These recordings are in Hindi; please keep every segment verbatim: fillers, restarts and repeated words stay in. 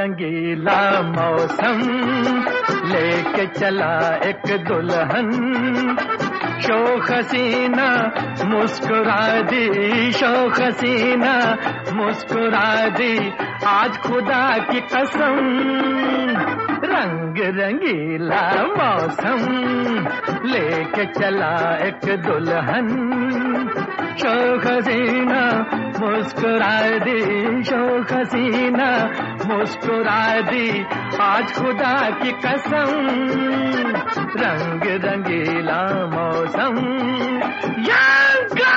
रंगीला मौसम लेके चला एक दुल्हन, शोख हसीना मुस्कुरा दी, शोख हसीना मुस्कुरा दी, आज खुदा की कसम रंग रंगीला मौसम लेके चला एक दुल्हन, शोख हसीना मुस्कुरा दी, शोख हसीना मुस्कुरा दी, आज खुदा की कसम रंग रंगीला मौसम यागा।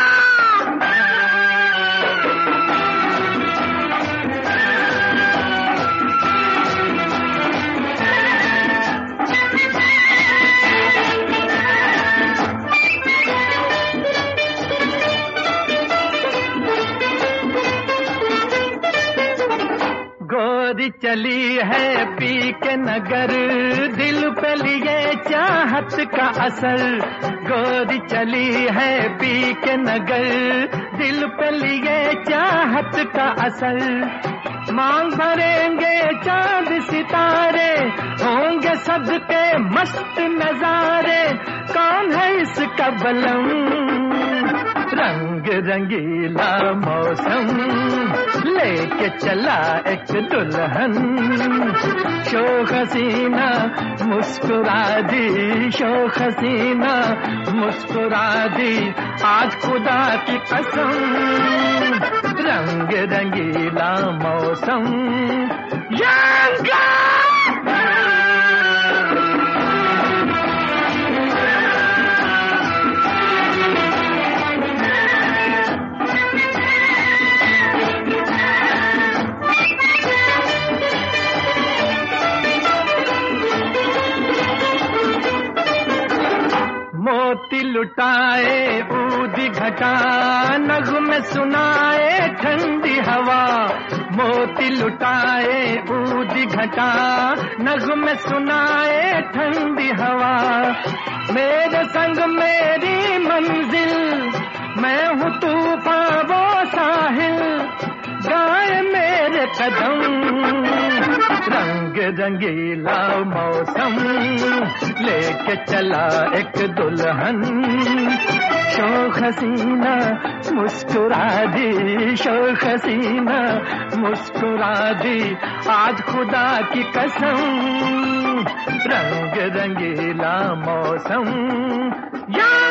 गोरी चली है पी के नगर, दिल पे लिए चाहत का असर, गोरी चली है पी के नगर, दिल पे लिए चाहत का असर, मांग भरेंगे चांद सितारे, होंगे सबके मस्त नजारे, कौन है इसका बलम रंग रंगीला मौसम लेके चला एक दुल्हन, शोख हसीना मुस्कुरा दी, शोख हसीना मुस्कुरा दी, आज खुदा की कसम रंग रंगीला मौसम यागा। मोती लुटाए ऊदी घटा, नगमे सुनाए ठंडी हवा, मोती लुटाए ऊदी घटा, नगमे सुनाए ठंडी हवा, मेरे संग मेरी मंजिल, मैं हूँ तूफान वो साहिल, गाए मेरे कदम रंग रंगीला मौसम लेके चला एक दुल्हन, शोख हसीना मुस्कुरा दी, शोख हसीना मुस्कुरा दी, आज खुदा की कसम रंग रंगीला मौसम या